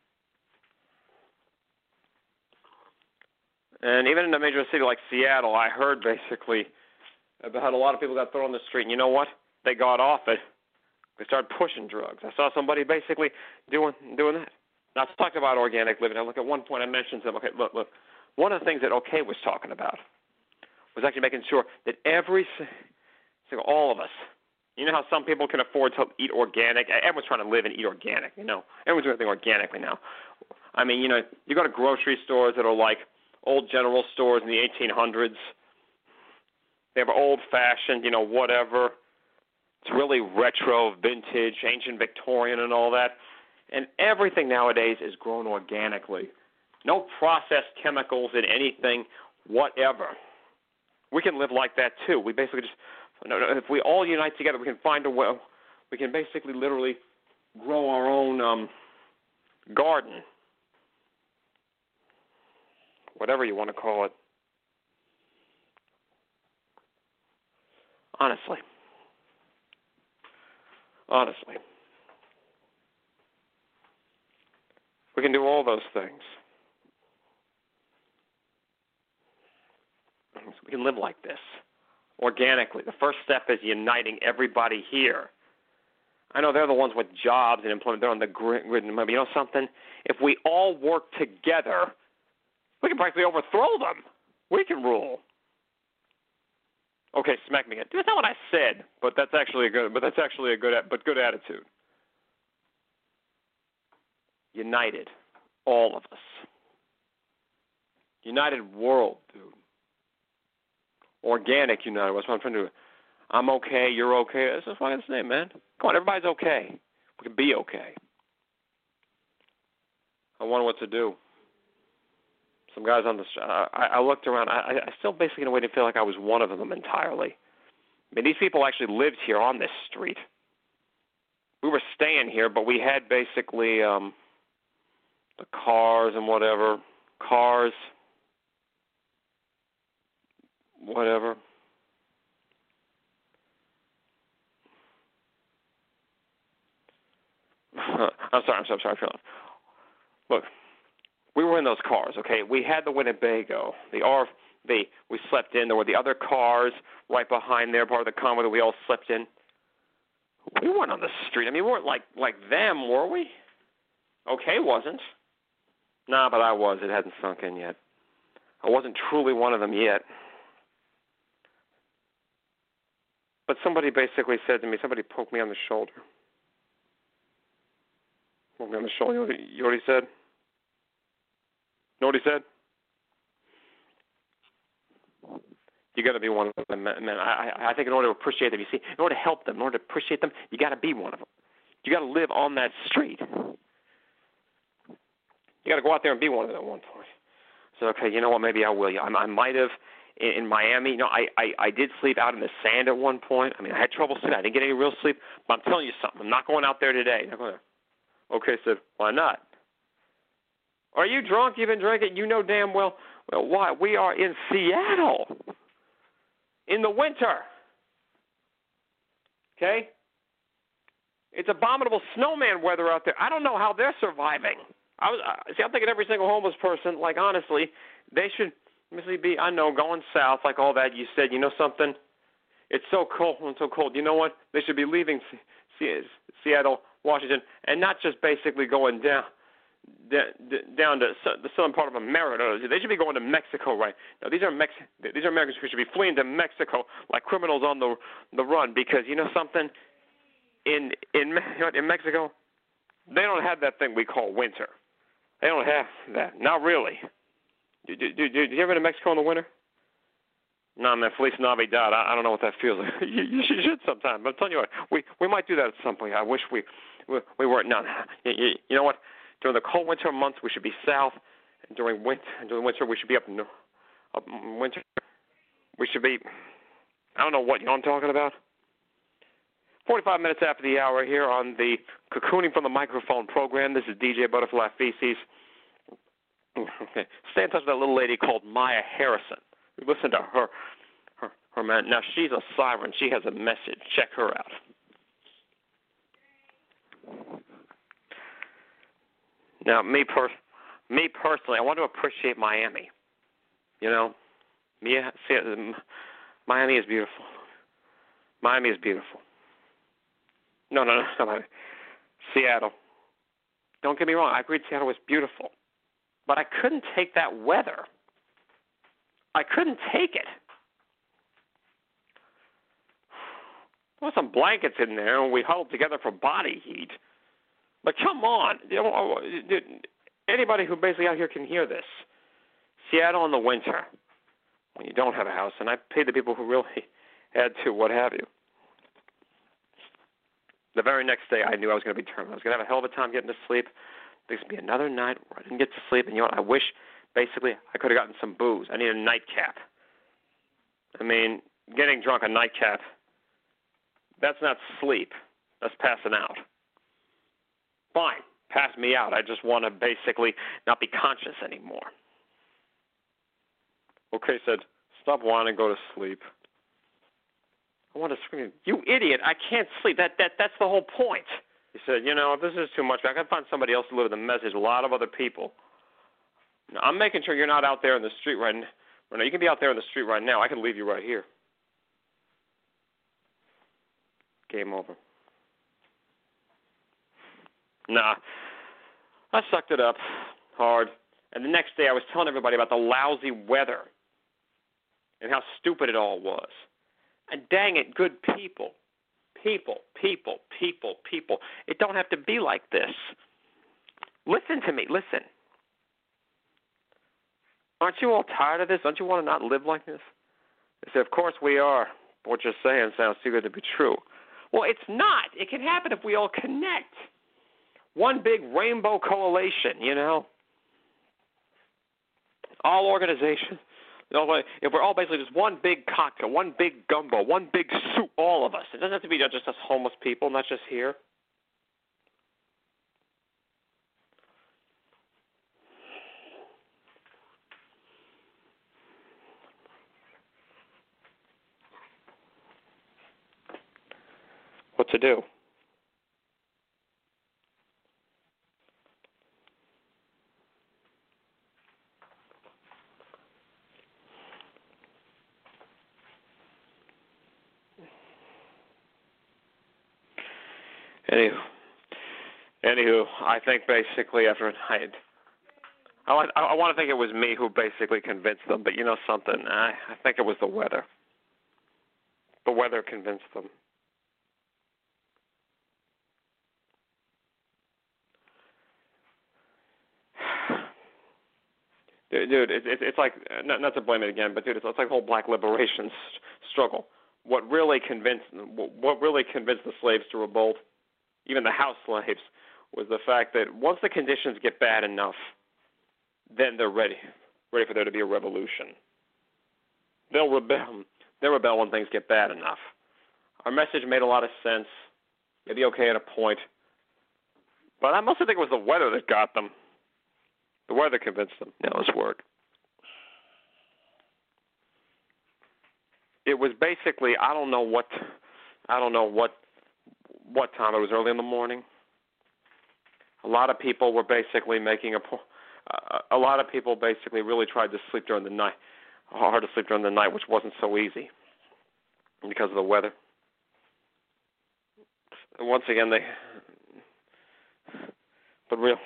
And even in a major city like Seattle, I heard basically about a lot of people got thrown on the street. And you know what? They got off it. They started pushing drugs. I saw somebody basically doing doing that. Now, let's talk about organic living. Now, look, at one point I mentioned them. Okay, look, look. One of the things that OK was talking about was actually making sure that every single, all of us, you know how some people can afford to eat organic? Everyone's trying to live and eat organic, you know. Everyone's doing everything organically now. I mean, you know, you go to grocery stores that are like old general stores in the eighteen hundreds. They have old-fashioned, you know, whatever. It's really retro, vintage, ancient Victorian and all that. And everything nowadays is grown organically. No processed chemicals in anything, whatever. We can live like that too. We basically just, no, no, if we all unite together, we can find a way. We can basically literally grow our own um, garden, whatever you want to call it. Honestly. Honestly. We can do all those things. We can live like this, organically. The first step is uniting everybody here. I know they're the ones with jobs and employment. They're on the grid. You know something? If we all work together, we can practically overthrow them. We can rule. Okay, smack me again. That's not what I said, but that's actually a good. But that's actually a good. But good attitude. United, all of us. United world, dude. Organic united. That's what I'm trying to do. I'm okay. You're okay. That's just what I'm saying, man. Come on, everybody's okay. We can be okay. I wonder what to do. Some guys on the I, I looked around. I, I still basically in a way didn't feel like I was one of them entirely. I mean, these people actually lived here on this street. We were staying here, but we had basically um, the cars and whatever. Cars, whatever. I'm sorry, I'm sorry, I'm sorry, Philip. Look, we were in those cars, okay? We had the Winnebago, the R V. We slept in. There were the other cars right behind there, part of the convoy that we all slept in. We weren't on the street. I mean, we weren't like like them, were we? Okay, wasn't. Nah, but I was. It hadn't sunk in yet. I wasn't truly one of them yet. But somebody basically said to me, somebody poked me on the shoulder. Poked me on the shoulder. You know what he, you know what he said? Know what he said? You got to be one of them, man. I, I think in order to appreciate them, you see, in order to help them, in order to appreciate them, you got to be one of them. You got to live on that street. You got to go out there and be one of them at one point. So, okay, you know what? Maybe I will. I, I might have in, in Miami. You know, I, I, I did sleep out in the sand at one point. I mean, I had trouble sleeping. I didn't get any real sleep. But I'm telling you something. I'm not going out there today. Not going there. Okay, so why not? Are you drunk? You've been drinking? You know damn well. Well, why? We are in Seattle in the winter. Okay? It's abominable snowman weather out there. I don't know how they're surviving. I was uh, see. I'm thinking every single homeless person. Like honestly, they should honestly be. I know going south, like all that. You said. You know something? It's so cold. It's so cold. You know what? They should be leaving C- C- Seattle, Washington, and not just basically going down. Down to the southern part of America. They should be going to Mexico right now. These are Mex. These are Americans who should be fleeing to Mexico like criminals on the the run. Because you know something, in in in Mexico, they don't have that thing we call winter. They don't have that. Not really. Did, did, did, did you ever go to Mexico in the winter? No, man. Feliz Navidad. I, I don't know what that feels like. you, you should sometime. But I'm telling you what, we we might do that at some point. I wish we we, we weren't. No, you, you, you know what? During the cold winter months, we should be south. And during winter, during winter, we should be up north. Up winter, we should be. I don't know what you know. What I'm talking about. Forty-five minutes after the hour here on the Cocooning from the Microphone program. This is D J Butterfly Feces. Okay, stay in touch with that little lady called Maya Harrison. Listen to her. Her, her man. Now she's a siren. She has a message. Check her out. Now, me per, me personally, I want to appreciate Miami. You know, me, see, Miami is beautiful. Miami is beautiful. No, no, no, no, Seattle. Don't get me wrong. I agreed Seattle was beautiful, but I couldn't take that weather. I couldn't take it. There were some blankets in there, and we huddled together for body heat. But come on, you know, anybody who basically out here can hear this. Seattle in the winter, when you don't have a house, and I paid the people who really had to, what have you. The very next day, I knew I was going to be determined. I was going to have a hell of a time getting to sleep. There's going to be another night where I didn't get to sleep, and you know what? I wish, basically, I could have gotten some booze. I need a nightcap. I mean, getting drunk a nightcap, that's not sleep. That's passing out. Fine, pass me out. I just want to basically not be conscious anymore. Okay, said, stop wanting to go to sleep. I want to scream, you idiot, I can't sleep. That that That's the whole point. He said, you know, if this is too much, I can find somebody else to deliver the message, a lot of other people. Now, I'm making sure you're not out there in the street right now. You can be out there in the street right now. I can leave you right here. Game over. Nah, I sucked it up hard. And the next day I was telling everybody about the lousy weather and how stupid it all was. And dang it, good people, people, people, people, people. It don't have to be like this. Listen to me, listen. Aren't you all tired of this? Don't you want to not live like this? They said, of course we are. What you're saying sounds too good to be true. Well, it's not. It can happen if we all connect. One big rainbow coalition, you know. All organizations. You know, if we're all basically just one big cocktail, one big gumbo, one big soup, all of us. It doesn't have to be just us homeless people, not just here. What to do? Anywho, anywho, I think basically after I, I, I want to think it was me who basically convinced them, but you know something, I, I think it was the weather. The weather convinced them. Dude, it's it's like, not, not to blame it again, but dude, it's, it's like the whole black liberation struggle. What really convinced what really convinced the slaves to revolt, even the house slaves, was the fact that once the conditions get bad enough, then they're ready, ready for there to be a revolution. They'll rebel. They'll rebel when things get bad enough. Our message made a lot of sense, maybe okay at a point, but I mostly think it was the weather that got them. The weather convinced them. That was word. It was basically, I don't know what, I don't know what, what time it was. Early in the morning. A lot of people were basically making a, uh, a lot of people basically really tried to sleep during the night, hard to sleep during the night, which wasn't so easy because of the weather. And once again, they, but really.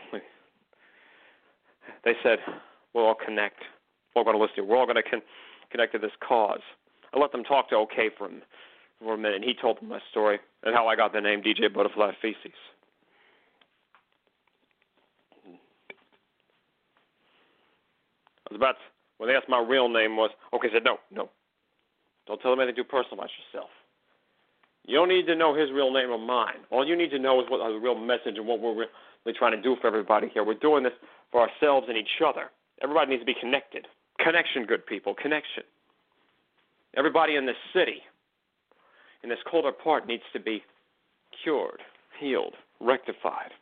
They said, we'll all connect. We're all going to listen to you. We're all going to con- connect to this cause. I let them talk to OK for, for a minute, and he told them my story and how I got the name D J Butterfly Feces. I was about to, when they asked my real name was, OK said, no, no. Don't tell them anything too personal about yourself. You don't need to know his real name or mine. All you need to know is what the real message and what we're really trying to do for everybody here. We're doing this for ourselves and each other. Everybody needs to be connected. Connection, good people, connection. Everybody in this city, in this colder part, needs to be cured, healed, rectified.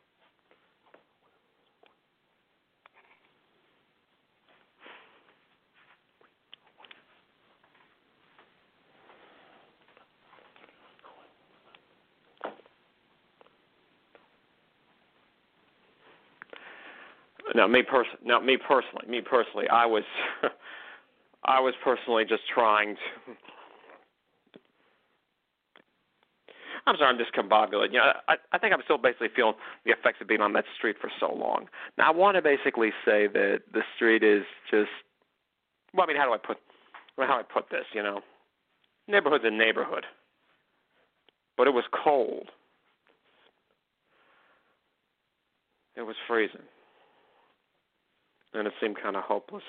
Now, me pers- now, me personally, me personally, I was, I was personally just trying to. I'm sorry, I'm discombobulated. You know, I, I think I'm still basically feeling the effects of being on that street for so long. Now, I want to basically say that the street is just. Well, I mean, how do I put, well, how do I put this? You know, neighborhood's a neighborhood, but it was cold. It was freezing. And it seemed kind of hopeless.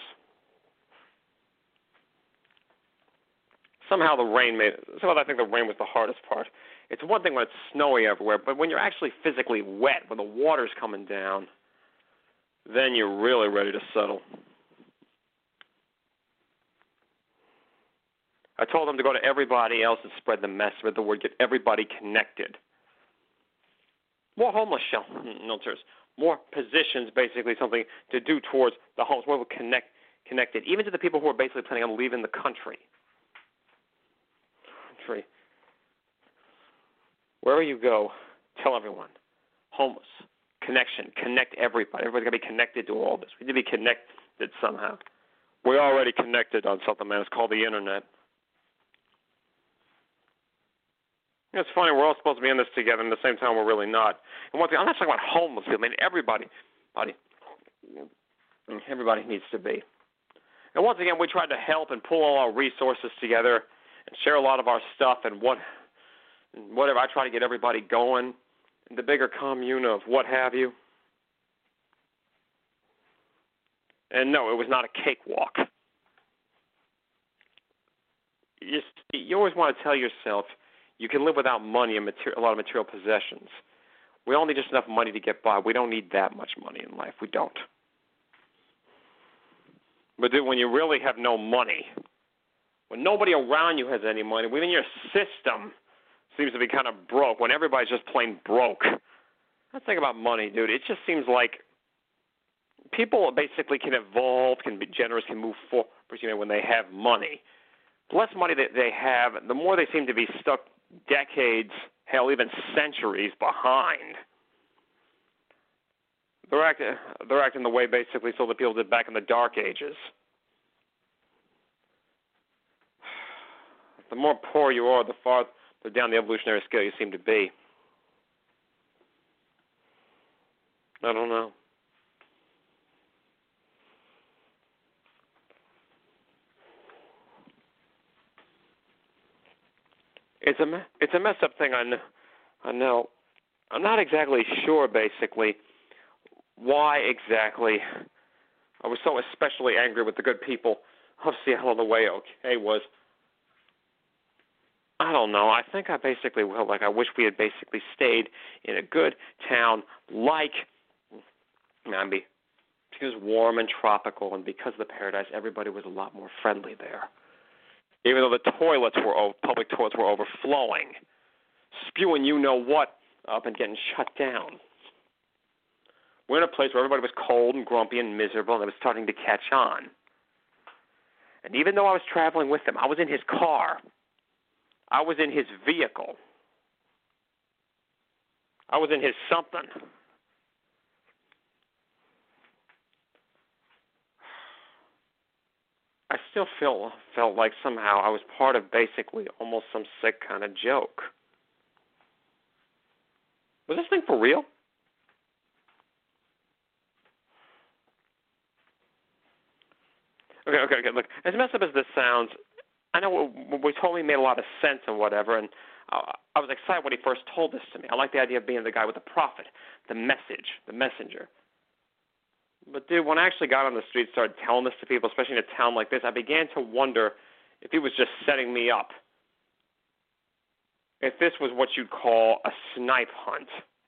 Somehow the rain made it. Somehow I think the rain was the hardest part. It's one thing when it's snowy everywhere, but when you're actually physically wet, when the water's coming down, then you're really ready to settle. I told them to go to everybody else and spread the message, spread the word, get everybody connected. More homeless shelters, more positions, basically something to do towards the homeless, more connect, connected, even to the people who are basically planning on leaving the country. Country. Wherever you go, tell everyone, homeless, connection, connect everybody. Everybody's got to be connected to all this. We need to be connected somehow. We're already connected on something, man. It's called the Internet. It's funny, we're all supposed to be in this together, and at the same time we're really not. And one thing, I'm not talking about homeless people. I mean, everybody, everybody, everybody needs to be. And once again, we tried to help and pull all our resources together and share a lot of our stuff and what, whatever. I try to get everybody going in the bigger commune of what have you. And no, it was not a cakewalk. You, you always want to tell yourself, you can live without money and material, a lot of material possessions. We all need just enough money to get by. We don't need that much money in life. We don't. But dude, when you really have no money, when nobody around you has any money, when your system seems to be kind of broke, when everybody's just plain broke, let's think about money, dude. It just seems like people basically can evolve, can be generous, can move forward when they have money. The less money that they have, the more they seem to be stuck decades, hell, even centuries behind. They're acting, they're acting the way basically so the people did back in the Dark Ages. The more poor you are, the farther down the evolutionary scale you seem to be. I don't know. It's a it's a messed up thing. I know. I know. I'm not exactly sure, basically, why exactly I was so especially angry with the good people of Seattle on the way. Okay, was I don't know. I think I basically felt like I wish we had basically stayed in a good town, like I mean, because it was warm and tropical, and because of the paradise, everybody was a lot more friendly there. Even though the toilets were, public toilets were overflowing, spewing you know what up and getting shut down. We're in a place where everybody was cold and grumpy and miserable, and it was starting to catch on. And even though I was traveling with him, I was in his car. I was in his vehicle. I was in his something. I still feel felt like somehow I was part of basically almost some sick kind of joke. Was this thing for real? Okay, okay, okay. Look, as messed up as this sounds, I know we totally made a lot of sense and whatever, and I, I was excited when he first told this to me. I like the idea of being the guy with the prophet, the message, the messenger. But, dude, when I actually got on the street and started telling this to people, especially in a town like this, I began to wonder if he was just setting me up. If this was what you'd call a snipe hunt.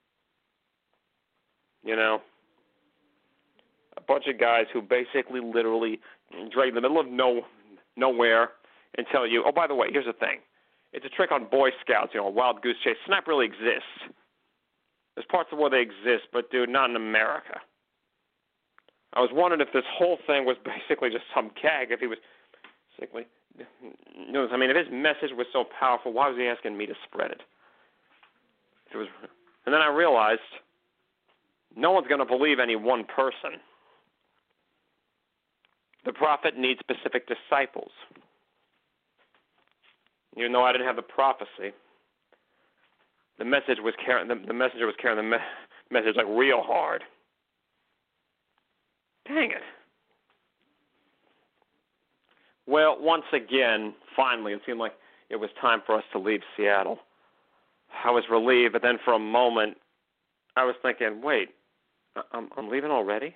You know? A bunch of guys who basically literally drag in the middle of no nowhere and tell you, oh, by the way, here's the thing. It's a trick on Boy Scouts, you know, a wild goose chase. Snipe really exists. There's parts of where they exist, but, dude, not in America. I was wondering if this whole thing was basically just some gag, if he was basically, you know, I mean, if his message was so powerful, why was he asking me to spread it? If it was, and then I realized no one's going to believe any one person. The prophet needs specific disciples. Even though I didn't have the prophecy, the message was carrying the, the messenger was carrying the me- message like real hard. Dang it. Well, once again, finally, it seemed like it was time for us to leave Seattle. I was relieved, but then for a moment, I was thinking, wait, I'm, I'm leaving already?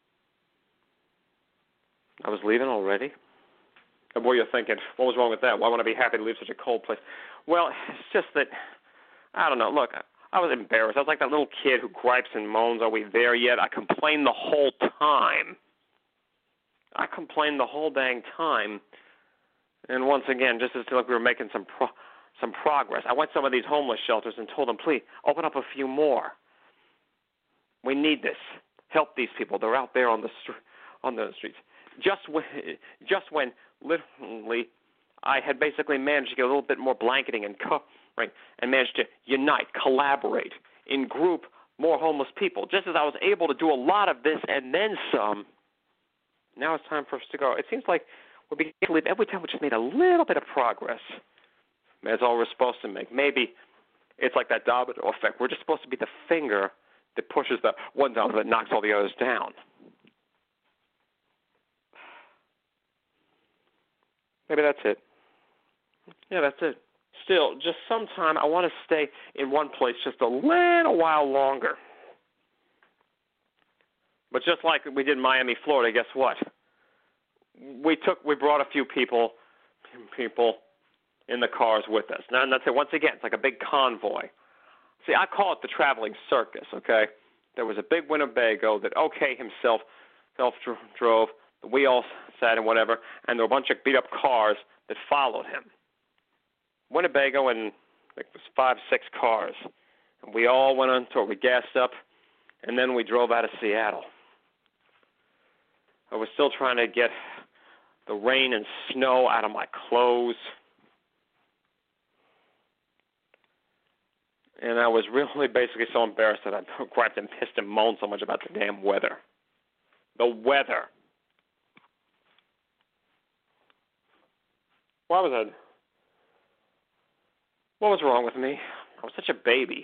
I was leaving already? And boy, you're thinking, what was wrong with that? Why would I be happy to leave such a cold place? Well, it's just that, I don't know, look, I was embarrassed. I was like that little kid who gripes and moans, are we there yet? I complained the whole time. I complained the whole dang time. And once again, just as like we were making some pro- some progress, I went to some of these homeless shelters and told them, please, open up a few more. We need this. Help these people. They're out there on the str- on the streets. Just when, just when literally I had basically managed to get a little bit more blanketing and covering and managed to unite, collaborate, in group more homeless people. Just as I was able to do a lot of this and then some, now it's time for us to go. It seems like we're beginning to believe every time we just made a little bit of progress. That's all we're supposed to make. Maybe it's like that domino effect. We're just supposed to be the finger that pushes the one down that knocks all the others down. Maybe that's it. Yeah, that's it. Still, just sometime I want to stay in one place just a little while longer. But just like we did in Miami, Florida, guess what? We took, we brought a few people, people in the cars with us. Now, and that's it. Once again, it's like a big convoy. See, I call it the traveling circus, okay? There was a big Winnebago that O K himself self drove. We all sat in whatever, and there were a bunch of beat-up cars that followed him. Winnebago and like, it was five, six cars. And we all went on tour. We gassed up, and then we drove out of Seattle. I was still trying to get the rain and snow out of my clothes. And I was really basically so embarrassed that I grabbed and pissed and moaned so much about the damn weather. The weather. Why was I? What was wrong with me? I was such a baby.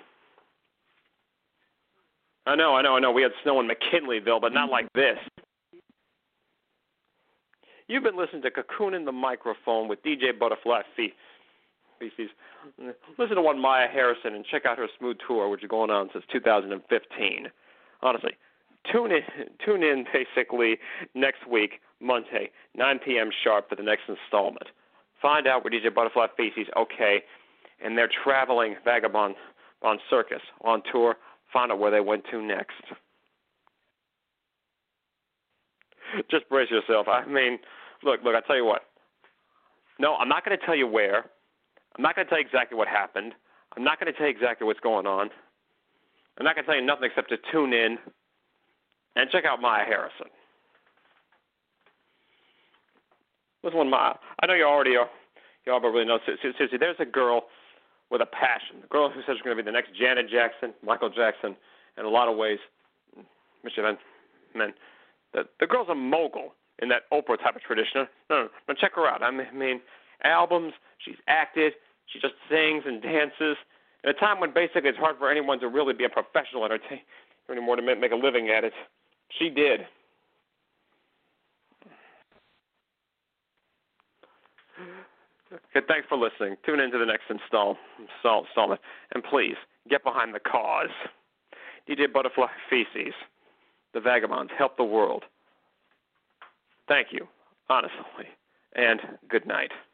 I know, I know, I know. We had snow in McKinleyville, but not like this. You've been listening to Cocoon in the Microphone with D J Butterfly Feces. Listen to one Maya Harrison and check out her smooth tour, which is going on since two thousand fifteen. Honestly, tune in, tune in basically next week, Monday, nine p.m. sharp for the next installment. Find out where D J Butterfly Feces, okay, and their traveling vagabond on circus on tour. Find out where they went to next. Just brace yourself. I mean, look, look, I tell you what. No, I'm not going to tell you where. I'm not going to tell you exactly what happened. I'm not going to tell you exactly what's going on. I'm not going to tell you nothing except to tune in and check out Maya Harrison. Listen, one Maya. I know you already, you all really know. Seriously, there's a girl with a passion. A girl who says she's going to be the next Janet Jackson, Michael Jackson, in a lot of ways. Mister Man, the, the girl's a mogul in that Oprah type of tradition. No, no, no, check her out. I mean, albums, she's acted, she just sings and dances. At a time when basically it's hard for anyone to really be a professional entertainer anymore to make a living at it, she did. Okay, thanks for listening. Tune in to the next install, install, installment. And please, get behind the cause. D J Butterfly Feces, the Vagabonds, help the world. Thank you, honestly, and good night.